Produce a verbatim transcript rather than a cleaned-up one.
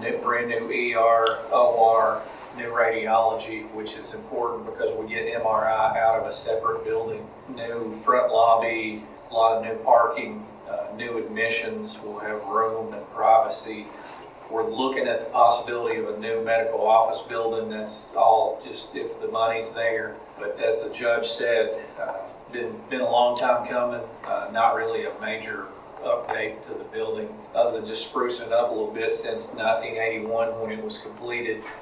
new, brand new E R, O R, new radiology, which is important because we get M R I out of a separate building. New front lobby, a lot of new parking, uh, new admissions. We'll have room and privacy. We're looking at the possibility of a new medical office building. That's all just if the money's there. But as the judge said, uh, been been a long time coming. Uh, not really a major update to the building, other than just sprucing it up a little bit since nineteen eighty-one when it was completed.